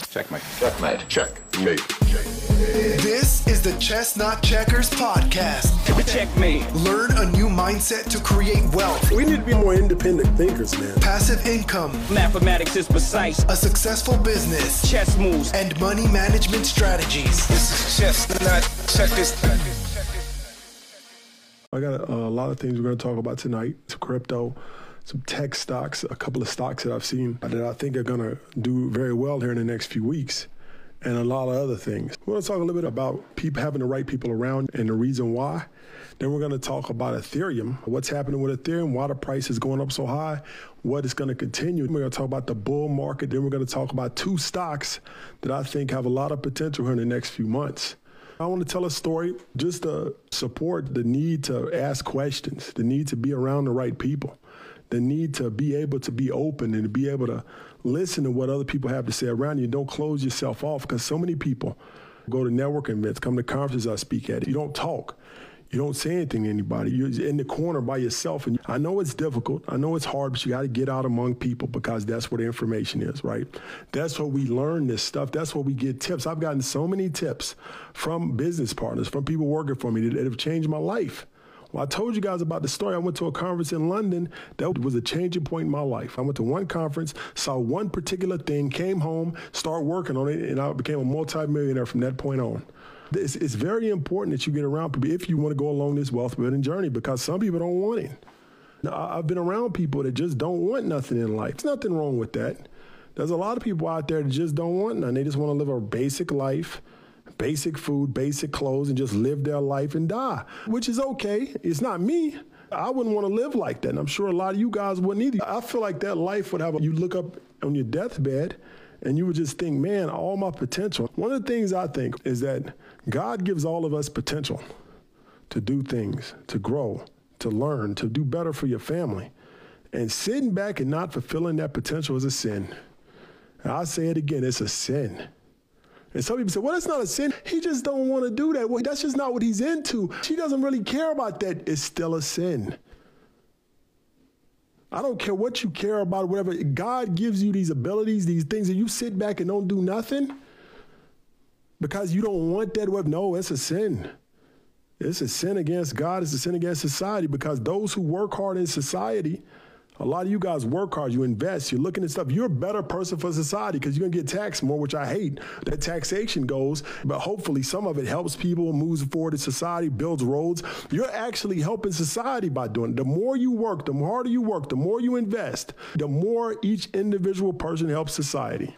Checkmate. Checkmate. Checkmate. This is the Chestnut Checkers podcast. Checkmate. Learn a new mindset to create wealth. We need to be more independent thinkers, man. Passive income. Mathematics is precise. A successful business. Chess moves. And money management strategies. This is Chestnut Checkers. I got a lot of things we're going to talk about tonight. Some crypto, some tech stocks, a couple of stocks that I've seen that I think are going to do very well here in the next few weeks, and a lot of other things. We're going to talk a little bit about people having the right people around and the reason why. Then we're going to talk about Ethereum, what's happening with Ethereum, why the price is going up so high, what is going to continue. We're going to talk about the bull market. Then we're going to talk about two stocks that I think have a lot of potential here in the next few months. I want to tell a story just to support the need to ask questions, the need to be around the right people, the need to be able to be open and to be able to listen to what other people have to say around you. Don't close yourself off, because so many people go to networking events, come to conferences I speak at. You don't talk. You don't say anything to anybody. You're in the corner by yourself. And I know it's difficult. I know it's hard, but you got to get out among people, because that's where the information is, right? That's where we learn this stuff. That's where we get tips. I've gotten so many tips from business partners, from people working for me that have changed my life. Well, I told you guys about the story. I went to a conference in London. That was a changing point in my life. I went to one conference, saw one particular thing, came home, started working on it, and I became a multimillionaire from that point on. It's very important that you get around people if you want to go along this wealth building journey, because some people don't want it. Now, I've been around people that just don't want nothing in life. There's nothing wrong with that. There's a lot of people out there that just don't want nothing. They just want to live a basic life, basic food, basic clothes, and just live their life and die, which is okay. It's not me. I wouldn't want to live like that, and I'm sure a lot of you guys wouldn't either. I feel like that life would have you look up on your deathbed and you would just think, man, all my potential. One of the things I think is that God gives all of us potential to do things, to grow, to learn, to do better for your family. And sitting back and not fulfilling that potential is a sin. And I'll say it again, it's a sin. And some people say, well, that's not a sin. He just don't want to do that. Well, that's just not what he's into. He doesn't really care about that. It's still a sin. I don't care what you care about, whatever. God gives you these abilities, these things, and you sit back and don't do nothing because you don't want that. No, it's a sin. It's a sin against God. It's a sin against society, because those who work hard in society, a lot of you guys work hard, you invest, you're looking at stuff. You're a better person for society because you're going to get taxed more, which I hate. That taxation goes, but hopefully some of it helps people, moves forward in society, builds roads. You're actually helping society by doing it. The more you work, the harder you work, the more you invest, the more each individual person helps society.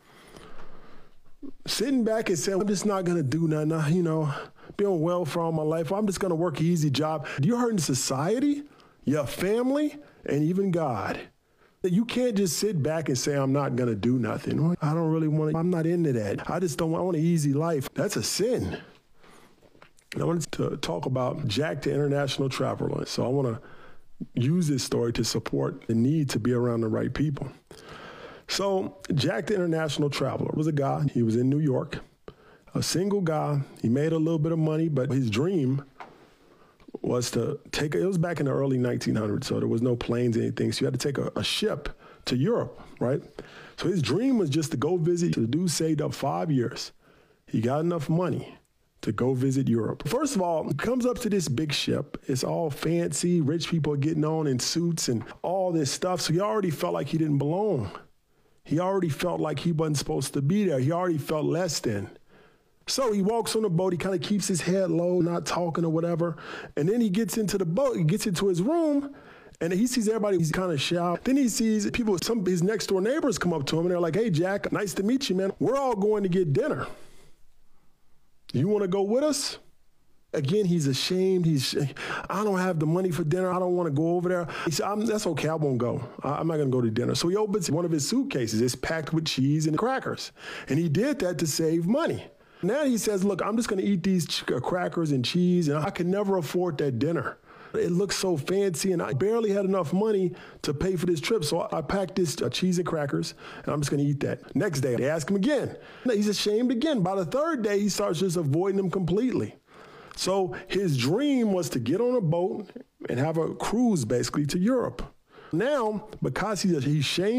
Sitting back and saying, I'm just not going to do nothing, be on welfare all my life. I'm just going to work an easy job. You're hurting society, your family, and even God. You can't just sit back and say, I'm not going to do nothing. I don't really want to. I'm not into that. I want an easy life. That's a sin. And I wanted to talk about Jack the International Traveler. So I want to use this story to support the need to be around the right people. So Jack the International Traveler was a guy. He was in New York, a single guy. He made a little bit of money, but his dream was to it was back in the early 1900s, so there was no planes or anything, so you had to take a ship to Europe, right? So his dream was just to go visit. The dude saved up 5 years. He got enough money to go visit Europe. First of all, he comes up to this big ship. It's all fancy. Rich people are getting on in suits and all this stuff, so he already felt like he didn't belong. He already felt like he wasn't supposed to be there. He already felt less than. So he walks on the boat, he kind of keeps his head low, not talking or whatever. And then he gets into the boat, he gets into his room, and he sees everybody, he's kind of shy. Then he sees people, some of his next door neighbors come up to him and they're like, hey, Jack, nice to meet you, man. We're all going to get dinner. You want to go with us? Again, he's ashamed. I don't have the money for dinner. I don't want to go over there. He said, that's okay. I won't go. I'm not going to go to dinner. So he opens one of his suitcases. It's packed with cheese and crackers. And he did that to save money. Now he says, look, I'm just going to eat these crackers and cheese, and I can never afford that dinner. It looks so fancy, and I barely had enough money to pay for this trip. So I packed this cheese and crackers, and I'm just going to eat that. Next day, they ask him again. He's ashamed again. By the third day, he starts just avoiding them completely. So his dream was to get on a boat and have a cruise, basically, to Europe. Now, because he's ashamed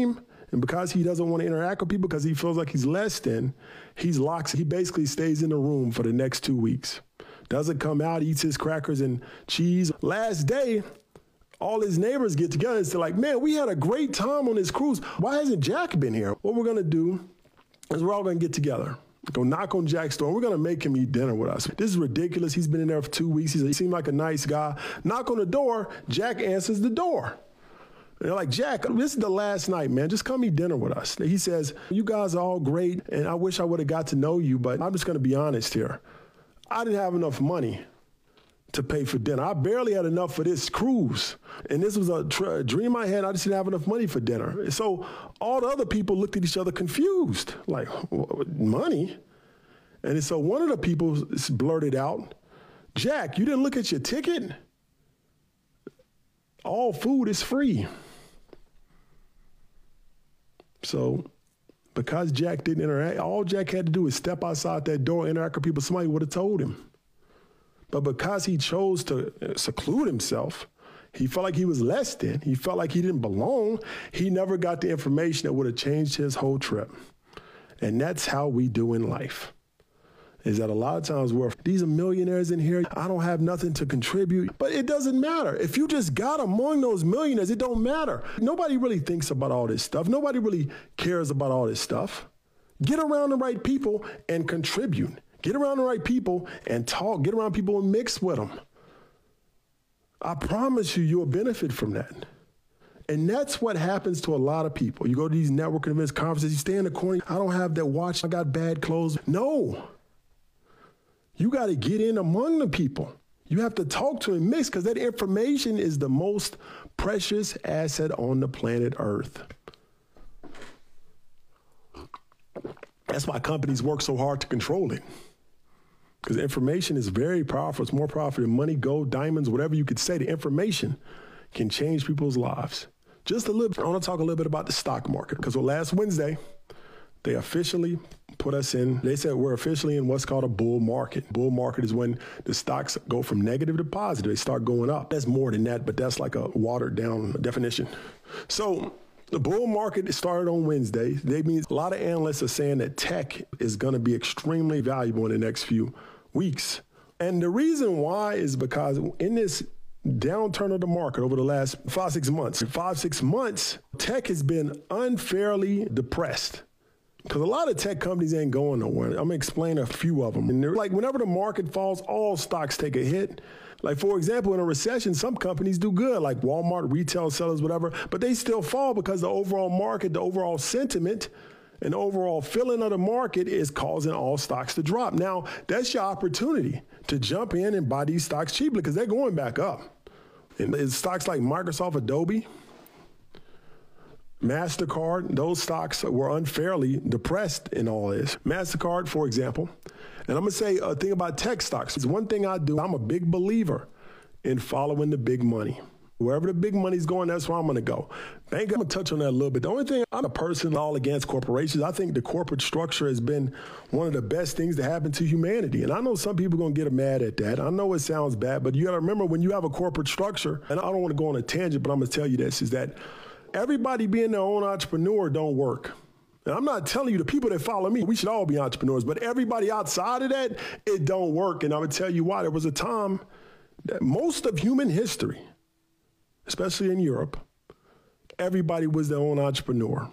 And because he doesn't want to interact with people because he feels like he's less than, he basically stays in the room for the next 2 weeks. Doesn't come out, eats his crackers and cheese. Last day, all his neighbors get together and say like, man, we had a great time on this cruise. Why hasn't Jack been here? What we're going to do is we're all going to get together. Go knock on Jack's door. We're going to make him eat dinner with us. This is ridiculous. He's been in there for 2 weeks. He seemed like a nice guy. Knock on the door. Jack answers the door. They're like, Jack, this is the last night, man. Just come eat dinner with us. He says, you guys are all great, and I wish I would have got to know you, but I'm just going to be honest here. I didn't have enough money to pay for dinner. I barely had enough for this cruise. And this was a dream I had. I just didn't have enough money for dinner. So all the other people looked at each other confused, like, money? And so one of the people blurted out, Jack, you didn't look at your ticket? All food is free. So because Jack didn't interact, all Jack had to do is step outside that door, interact with people. Somebody would have told him. But because he chose to seclude himself, he felt like he was less than. He felt like he didn't belong. He never got the information that would have changed his whole trip. And that's how we do in life. Is that a lot of times where these are millionaires in here, I don't have nothing to contribute, but it doesn't matter. If you just got among those millionaires, it don't matter. Nobody really thinks about all this stuff. Nobody really cares about all this stuff. Get around the right people and contribute. Get around the right people and talk. Get around people and mix with them. I promise you, you'll benefit from that. And that's what happens to a lot of people. You go to these networking events, conferences, you stay in the corner. I don't have that watch. I got bad clothes. No. You got to get in among the people. You have to talk to and mix because that information is the most precious asset on the planet Earth. That's why companies work so hard to control it. Because information is very powerful. It's more powerful than money, gold, diamonds, whatever you could say. The information can change people's lives. Just a little bit. I want to talk a little bit about the stock market. Because last Wednesday, they officially put us in. They said we're officially in what's called a bull market. Bull market is when the stocks go from negative to positive. They start going up. That's more than that, but that's like a watered down definition. So the bull market started on Wednesday. That means a lot of analysts are saying that tech is going to be extremely valuable in the next few weeks. And the reason why is because in this downturn of the market over the last 5-6 months, tech has been unfairly depressed. Because a lot of tech companies ain't going nowhere. I'm going to explain a few of them. And they're like, whenever the market falls, all stocks take a hit. Like, for example, in a recession, some companies do good, like Walmart, retail sellers, whatever, but they still fall because the overall market, the overall sentiment, and the overall feeling of the market is causing all stocks to drop. Now, that's your opportunity to jump in and buy these stocks cheaply because they're going back up. And it's stocks like Microsoft, Adobe, MasterCard, those stocks were unfairly depressed in all this. MasterCard, for example, and I'm going to say a thing about tech stocks. It's one thing I do. I'm a big believer in following the big money. Wherever the big money's going, that's where I'm going to go. Bank, I'm going to touch on that a little bit. The only thing, I'm a person all against corporations. I think the corporate structure has been one of the best things to happen to humanity. And I know some people are going to get mad at that. I know it sounds bad, but you got to remember when you have a corporate structure, and I don't want to go on a tangent, but I'm going to tell you this, is that everybody being their own entrepreneur don't work. And I'm not telling you the people that follow me, we should all be entrepreneurs, but everybody outside of that, it don't work. And I'm going to tell you why. There was a time that most of human history, especially in Europe, everybody was their own entrepreneur.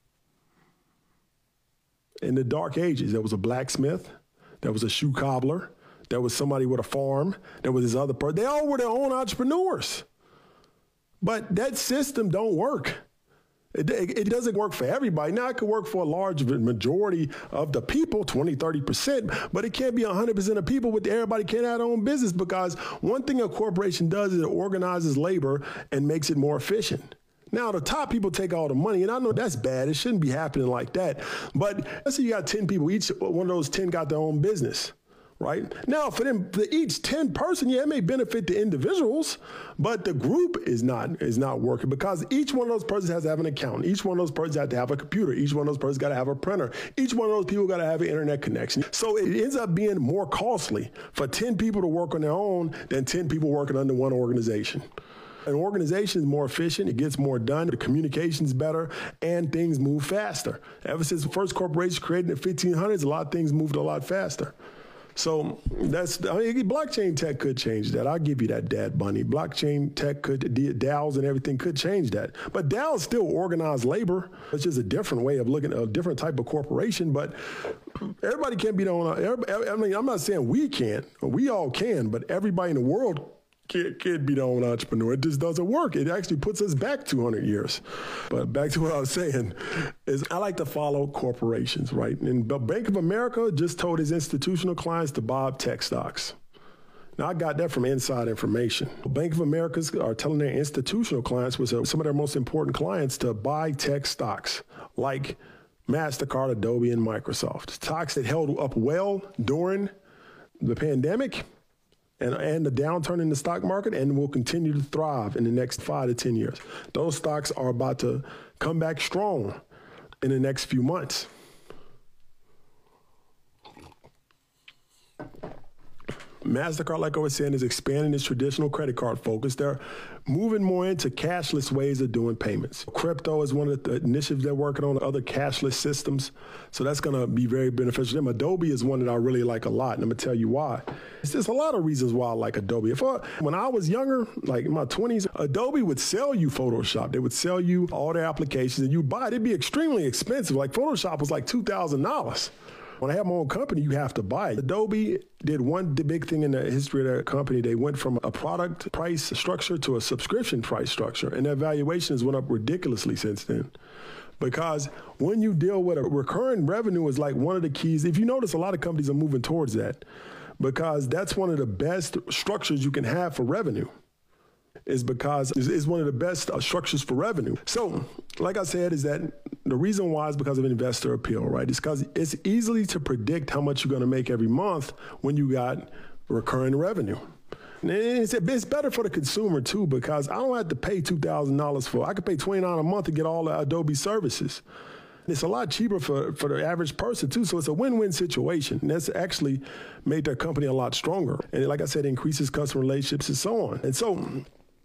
In the Dark Ages, there was a blacksmith, there was a shoe cobbler, there was somebody with a farm, there was this other person. They all were their own entrepreneurs. But that system don't work. It doesn't work for everybody. Now, it could work for a large majority of the people, 20, 30%, but it can't be 100% of people with everybody can't have their own business because one thing a corporation does is it organizes labor and makes it more efficient. Now, the top people take all the money, and I know that's bad. It shouldn't be happening like that. But let's say you got 10 people. Each one of those 10 got their own business. Right? Now, for them, for each 10 person, yeah, it may benefit the individuals, but the group is not working because each one of those persons has to have an account. Each one of those persons has to have a computer. Each one of those persons got to have a printer. Each one of those people got to have an internet connection. So it ends up being more costly for 10 people to work on their own than 10 people working under one organization. An organization is more efficient, it gets more done, the communication's better, and things move faster. Ever since the first corporation created in the 1500s, a lot of things moved a lot faster. So blockchain tech could change that. I'll give you that, Dad Bunny. Blockchain tech could, DAOs and everything could change that. But DAOs still organize labor. It's just a different way of looking at a different type of corporation. But everybody can't be the owner. I mean, I'm not saying we can't. We all can, but everybody in the world can't be the own entrepreneur. It just doesn't work. It actually puts us back 200 years. But back to what I was saying is I like to follow corporations, right? And Bank of America just told his institutional clients to buy up tech stocks. Now, I got that from inside information. Bank of America are telling their institutional clients, which are some of their most important clients, to buy tech stocks like MasterCard, Adobe, and Microsoft. Stocks that held up well during the pandemic and the downturn in the stock market, and will continue to thrive in the next 5 to 10 years. Those stocks are about to come back strong in the next few months. MasterCard, like I was saying, is expanding its traditional credit card focus. They're moving more into cashless ways of doing payments. Crypto is one of the initiatives they're working on, other cashless systems. So that's going to be very beneficial to them. Adobe is one that I really like a lot, and I'm going to tell you why. There's a lot of reasons why I like Adobe. When I was younger, like in my 20s, Adobe would sell you Photoshop. They would sell you all their applications, and you buy it. It'd be extremely expensive. Like Photoshop was like $2,000. When I have my own company, you have to buy it. Adobe did one big thing in the history of their company. They went from a product price structure to a subscription price structure, and their valuations went up ridiculously since then. Because when you deal with a recurring revenue is like one of the keys. If you notice, a lot of companies are moving towards that because that's one of the best structures you can have for revenue. Is because it's one of the best structures for revenue. So, like I said, is that the reason why is because of investor appeal, right? It's because it's easily to predict how much you're going to make every month when you got recurring revenue. And it's better for the consumer too, because I don't have to pay $2,000 for. I could pay $29 a month to get all the Adobe services. It's a lot cheaper for the average person too, so it's a win-win situation. And that's actually made their company a lot stronger. And like I said, it increases customer relationships and so on. And so,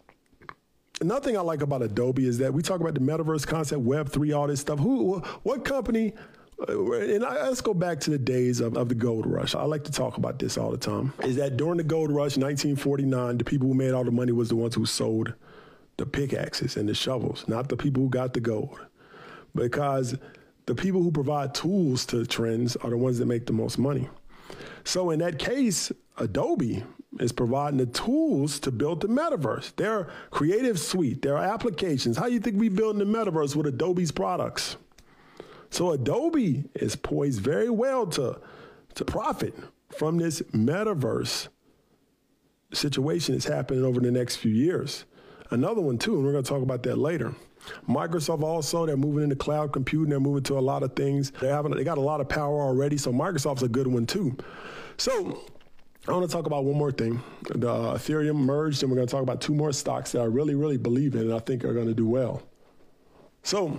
another thing I like about Adobe is that we talk about the metaverse concept, Web3, all this stuff. What company, and let's go back to the days of the gold rush. I like to talk about this all the time, is that during the gold rush, 1949, the people who made all the money was the ones who sold the pickaxes and the shovels, not the people who got the gold. Because the people who provide tools to trends are the ones that make the most money. So in that case, Adobe is providing the tools to build the metaverse. Their creative suite, their applications. How do you think we build the metaverse with Adobe's products? So Adobe is poised very well to profit from this metaverse situation that's happening over the next few years. Another one too, and we're going to talk about that later. Microsoft also, they're moving into cloud computing. They're moving to a lot of things. They got a lot of power already, so Microsoft's a good one too. So I want to talk about one more thing. The Ethereum merged, and we're going to talk about two more stocks that I really, really believe in and I think are going to do well. So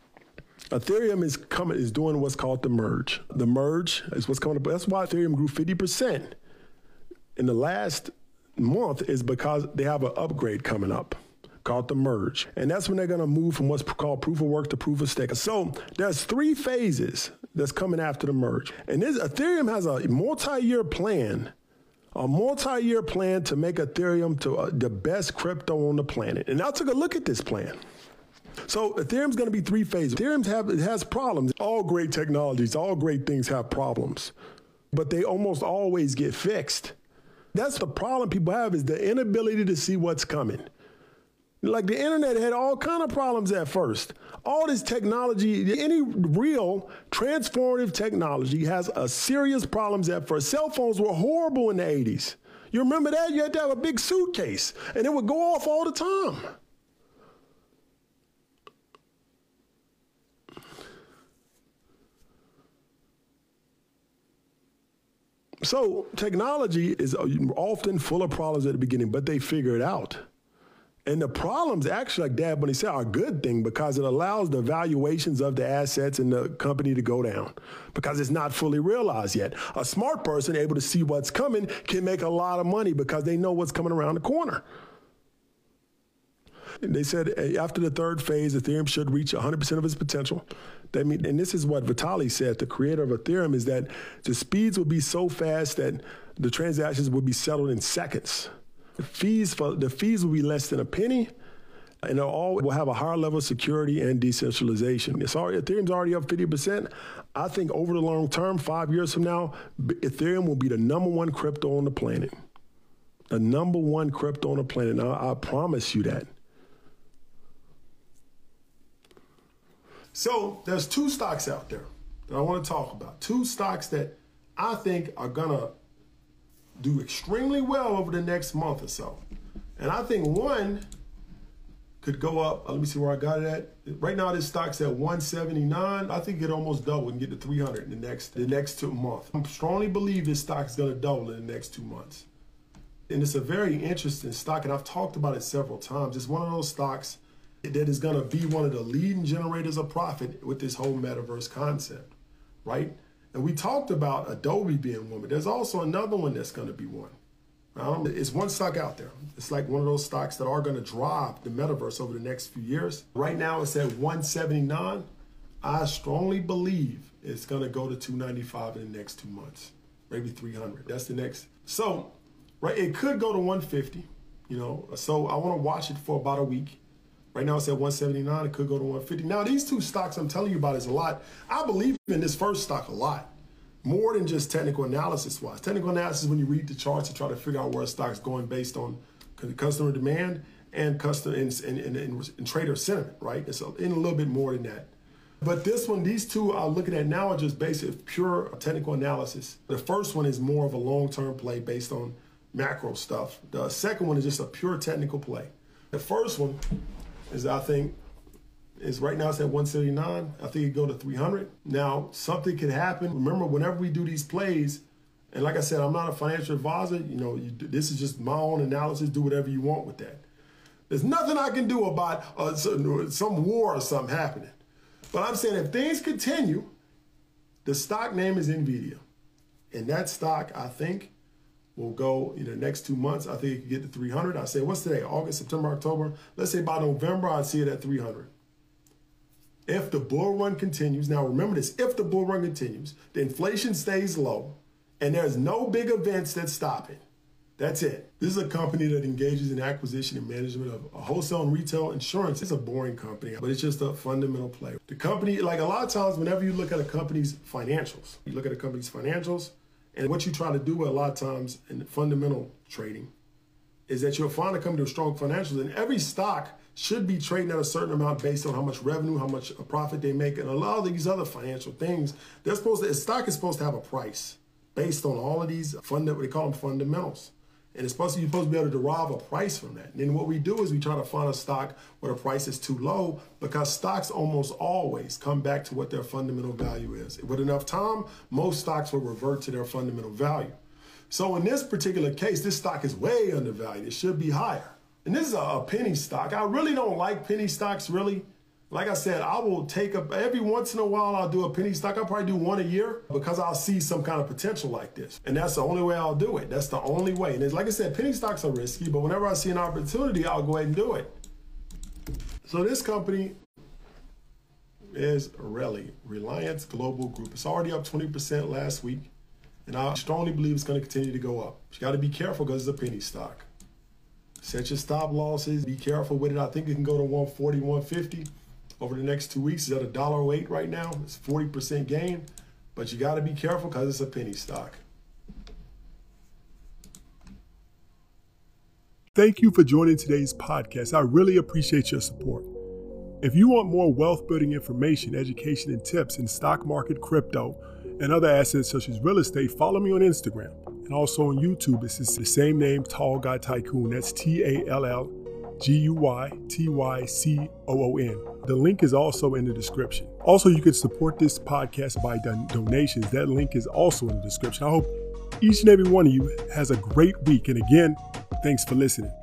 Ethereum is doing what's called the merge. The merge is what's coming up. That's why Ethereum grew 50% in the last month, is because they have an upgrade coming up called the merge. And that's when they're going to move from what's called proof of work to proof of stake. So there's 3 phases that's coming after the merge. And Ethereum has a multi-year plan to make Ethereum to the best crypto on the planet. And I took a look at this plan. So Ethereum's going to be 3 phases. Ethereum has problems. All great technologies, all great things have problems, but they almost always get fixed. That's the problem people have, is the inability to see what's coming. Like the internet had all kind of problems at first. All this technology, any real transformative technology has a serious problems at first. Cell phones were horrible in the 80s. You remember that? You had to have a big suitcase and it would go off all the time. So technology is often full of problems at the beginning, but they figure it out. And the problems, actually, like Dad Bunny said, are a good thing because it allows the valuations of the assets in the company to go down because it's not fully realized yet. A smart person able to see what's coming can make a lot of money because they know what's coming around the corner. They said after the third phase, Ethereum should reach 100% of its potential. And this is what Vitalik said, the creator of Ethereum, is that the speeds will be so fast that the transactions will be settled in seconds. The fees will be less than a penny, and will have a higher level of security and decentralization. Ethereum's already up 50%. I think over the long term, 5 years from now, Ethereum will be the #1 crypto on the planet. The #1 crypto on the planet. Now, I promise you that. So there's 2 stocks out there that I want to talk about. 2 stocks that I think are going to do extremely well over the next month or so. And I think one could go up. Let me see where I got it at. Right now, this stock's at 179. I think it almost double and get to 300 in the next 2 months. I strongly believe this stock is going to double in the next 2 months. And it's a very interesting stock, and I've talked about it several times. It's one of those stocks that is going to be one of the leading generators of profit with this whole metaverse concept, right? And we talked about Adobe being one, but there's also another one that's going to be one. It's one stock out there. It's like one of those stocks that are going to drive the metaverse over the next few years. Right now it's at 179. I strongly believe it's going to go to 295 in the next 2 months, maybe 300. That's the next. So, right, it could go to 150, so I want to watch it for about a week. Right now it's at 179. It could go to 150. Now, these 2 stocks I'm telling you about is a lot. I believe in this first stock a lot. More than just technical analysis-wise. Technical analysis is when you read the charts and try to figure out where a stock's going based on customer demand and customer and trader sentiment, right? It's in a little bit more than that. But this one, these 2 I'm looking at now are just basic, pure technical analysis. The first one is more of a long-term play based on macro stuff. The second one is just a pure technical play. The first one is, I think, right now it's at 179. I think it go to 300. Now, something could happen. Remember, whenever we do these plays, and like I said, I'm not a financial advisor. This is just my own analysis. Do whatever you want with that. There's nothing I can do about some war or something happening. But I'm saying if things continue, the stock name is NVIDIA. And that stock, I think, will go in the next 2 months. I think it could get to 300. I say, what's today? August, September, October. Let's say by November, I'd see it at 300. If the bull run continues, now remember this, if the bull run continues, the inflation stays low, and there's no big events that stop it. That's it. This is a company that engages in acquisition and management of wholesale and retail insurance. It's a boring company, but it's just a fundamental play. The company, like a lot of times, whenever you look at a company's financials, and what you try to do a lot of times in fundamental trading is that you'll find a company with strong financials, and every stock should be trading at a certain amount based on how much revenue, how much profit they make, and a lot of these other financial things. A stock is supposed to have a price based on all of these they call them fundamentals. And you're supposed to be able to derive a price from that. And then what we do is we try to find a stock where the price is too low, because stocks almost always come back to what their fundamental value is. With enough time, most stocks will revert to their fundamental value. So in this particular case, this stock is way undervalued. It should be higher. And this is a penny stock. I really don't like penny stocks, really. Like I said, I will take every once in a while I'll do a penny stock. I'll probably do one a year because I'll see some kind of potential like this. And that's the only way I'll do it. That's the only way. And it's, like I said, penny stocks are risky, but whenever I see an opportunity, I'll go ahead and do it. So this company is Reliance Global Group. It's already up 20% last week. And I strongly believe it's going to continue to go up. You got to be careful because it's a penny stock. Set your stop losses. Be careful with it. I think it can go to 140, 150 over the next 2 weeks. It's at $1.08 right now. It's 40% gain. But you got to be careful because it's a penny stock. Thank you for joining today's podcast. I really appreciate your support. If you want more wealth building information, education, and tips in stock market, crypto, and other assets such as real estate, follow me on Instagram. And also on YouTube, it's the same name, Tall Guy Tycoon. That's TallGuyTycoon. The link is also in the description. Also, you can support this podcast by donations. That link is also in the description. I hope each and every one of you has a great week. And again, thanks for listening.